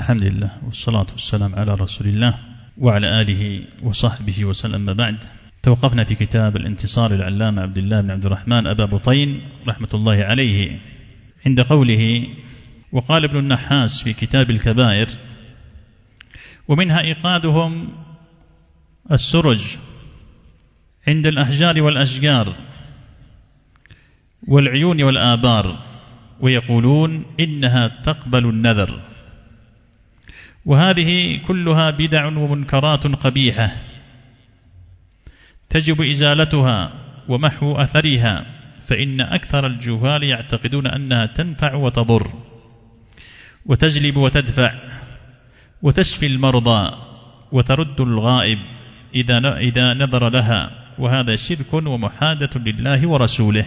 الحمد لله والصلاة والسلام على رسول الله وعلى آله وصحبه وسلم. بعد، توقفنا في كتاب الانتصار للعلامة عبد الله بن عبد الرحمن أبا بطين رحمة الله عليه عند قوله: وقال ابن النحاس في كتاب الكبائر: ومنها إيقادهم السرج عند الأحجار والأشجار والعيون والآبار، ويقولون إنها تقبل النذر، وهذه كلها بدع ومنكرات قبيحة تجب إزالتها ومحو أثرها، فإن أكثر الجهال يعتقدون أنها تنفع وتضر وتجلب وتدفع وتشفي المرضى وترد الغائب إذا نظر لها، وهذا شرك ومحادة لله ورسوله.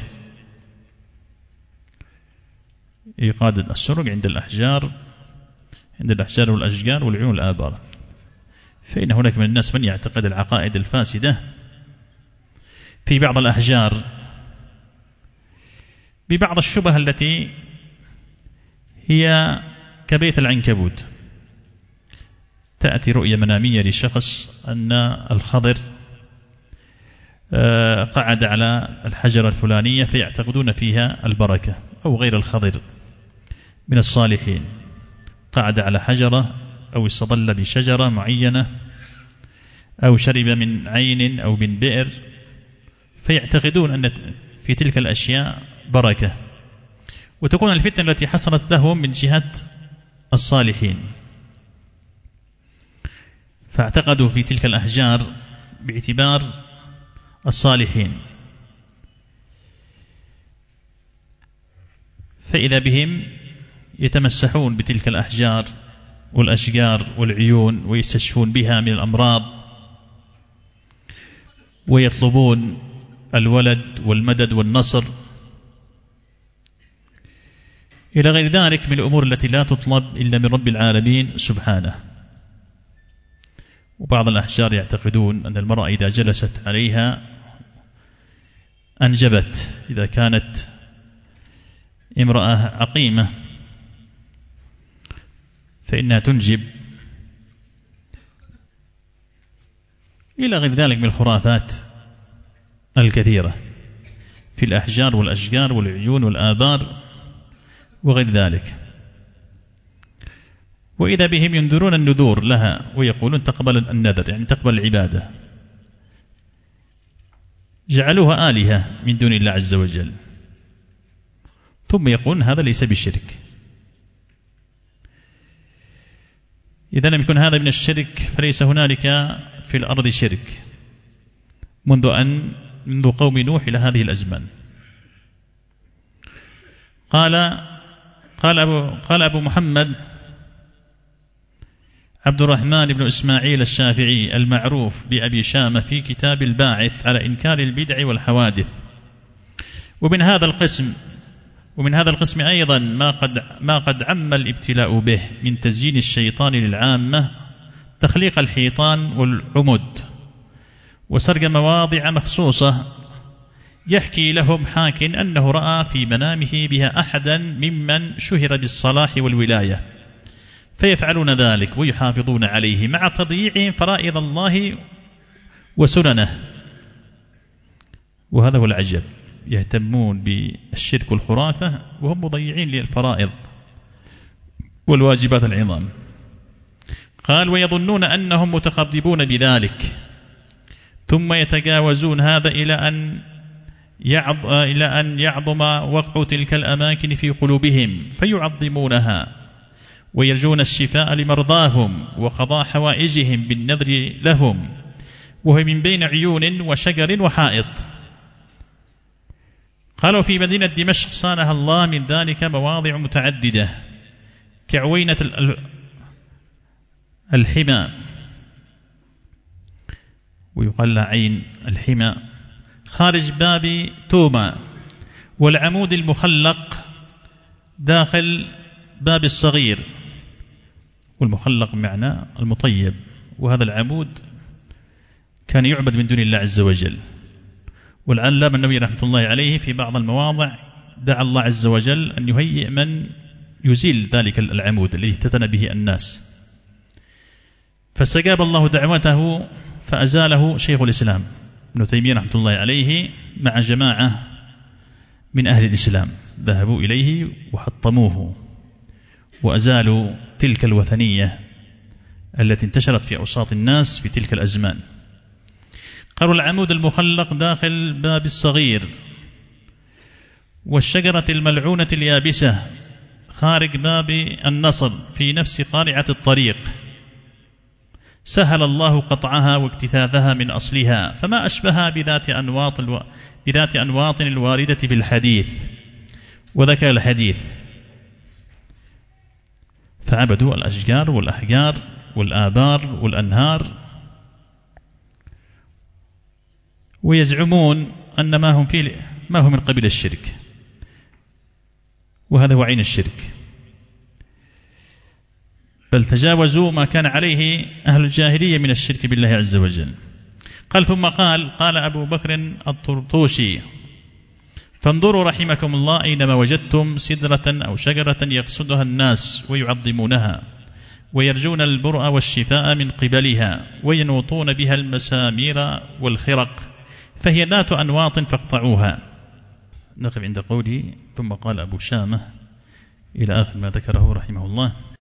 إيقاد السرج عند الأحجار والأشجار والعيون والآبار، فإن هناك من الناس من يعتقد العقائد الفاسدة في بعض الأحجار ببعض الشبه التي هي كبيت العنكبوت. تأتي رؤية منامية لشخص أن الخضر قعد على الحجرة الفلانية فيعتقدون فيها البركة، أو غير الخضر من الصالحين قعد على حجرة أو استظل بشجرة معينة أو شرب من عين أو من بئر، فيعتقدون أن في تلك الأشياء بركة، وتكون الفتنة التي حصلت لهم من جهة الصالحين، فاعتقدوا في تلك الأحجار باعتبار الصالحين، فإذا بهم يتمسحون بتلك الأحجار والأشجار والعيون ويستشفون بها من الأمراض، ويطلبون الولد والمدد والنصر إلى غير ذلك من الأمور التي لا تطلب إلا من رب العالمين سبحانه. وبعض الأحجار يعتقدون أن المرأة إذا جلست عليها أنجبت، إذا كانت امرأة عقيمة فإنها تنجب، إلى غير ذلك من الخرافات الكثيرة في الأحجار والأشجار والعيون والآبار وغير ذلك. وإذا بهم ينذرون النذور لها ويقولون تقبل النذر، يعني تقبل العبادة، جعلوها آلهة من دون الله عز وجل، ثم يقولون هذا ليس بشرك. إذا لم يكن هذا من الشرك فليس هنالك في الأرض شرك منذ قوم نوح إلى هذه الأزمان. قال أبو محمد عبد الرحمن بن إسماعيل الشافعي المعروف بأبي شامة في كتاب الباعث على إنكار البدع والحوادث: ومن هذا القسم أيضا ما قد عم الابتلاء به من تزيين الشيطان للعامة، تخليق الحيطان والعمد وسرق مواضع مخصوصة، يحكي لهم حاك أنه رأى في منامه بها أحدا ممن شهر بالصلاح والولاية، فيفعلون ذلك ويحافظون عليه مع تضييعهم فرائض الله وسننه. وهذا هو العجب، يهتمون بالشرك والخرافة وهم مضيعين للفرائض والواجبات العظام. قال: ويظنون أنهم متقربون بذلك، ثم يتجاوزون هذا إلى أن يعظم وقع تلك الأماكن في قلوبهم فيعظمونها، ويرجون الشفاء لمرضاهم وقضاء حوائجهم بالنذر لهم، وهو من بين عيون وشجر وحائط. قالوا: في مدينة دمشق صانها الله من ذلك مواضع متعددة كعوينة الحمى، ويقال لها عين الحمى، خارج باب توما، والعمود المخلق داخل باب الصغير، والمخلق معنى المطيب، وهذا العمود كان يعبد من دون الله عز وجل. والعلامة النووي رحمة الله عليه في بعض المواضع دعا الله عز وجل أن يهيئ من يزيل ذلك العمود الذي افتتن به الناس، فاستجاب الله دعوته فأزاله شيخ الإسلام ابن تيمية رحمة الله عليه مع جماعة من أهل الإسلام، ذهبوا إليه وحطموه وأزالوا تلك الوثنية التي انتشرت في أوساط الناس في تلك الأزمان. قالوا العمود المخلق داخل باب الصغير، والشجرة الملعونة اليابسة خارج باب النصر في نفس قارعة الطريق، سهل الله قطعها واجتثاثها من أصلها، فما أشبهها بذات أنواط الواردة في الحديث وذكر الحديث. فعبدوا الأشجار والأحجار والآبار والأنهار، ويزعمون أن ما هو من قبيل الشرك، وهذا هو عين الشرك، بل تجاوزوا ما كان عليه أهل الجاهلية من الشرك بالله عز وجل. قال ثم قال أبو بكر الطرطوشي: فانظروا رحمكم الله أينما وجدتم سدرة أو شجرة يقصدها الناس ويعظمونها ويرجون البرء والشفاء من قبلها وينوطون بها المسامير والخرق، فهي ذات أنواط فاقطعوها. نقف عند قوله ثم قال أبو شامة إلى آخر ما ذكره رحمه الله.